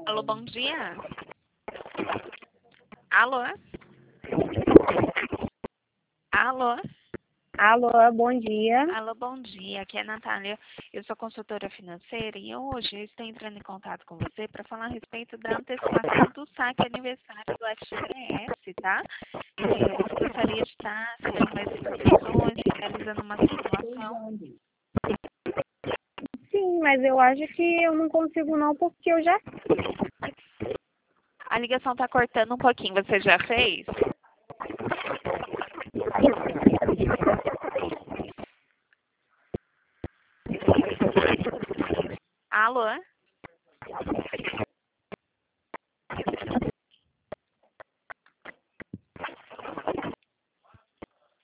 Alô, bom dia. Alô? Alô? Alô, bom dia. Alô, bom dia. Aqui é a Natália. Eu sou consultora financeira e hoje eu estou entrando em contato com você para falar a respeito da antecipação do saque aniversário do FGTS, tá? Eu gostaria de estar sabendo mais informações, realizando uma simulação. Sim, mas eu acho que eu não consigo não, porque eu já... A ligação está cortando um pouquinho. Você já fez? Alô?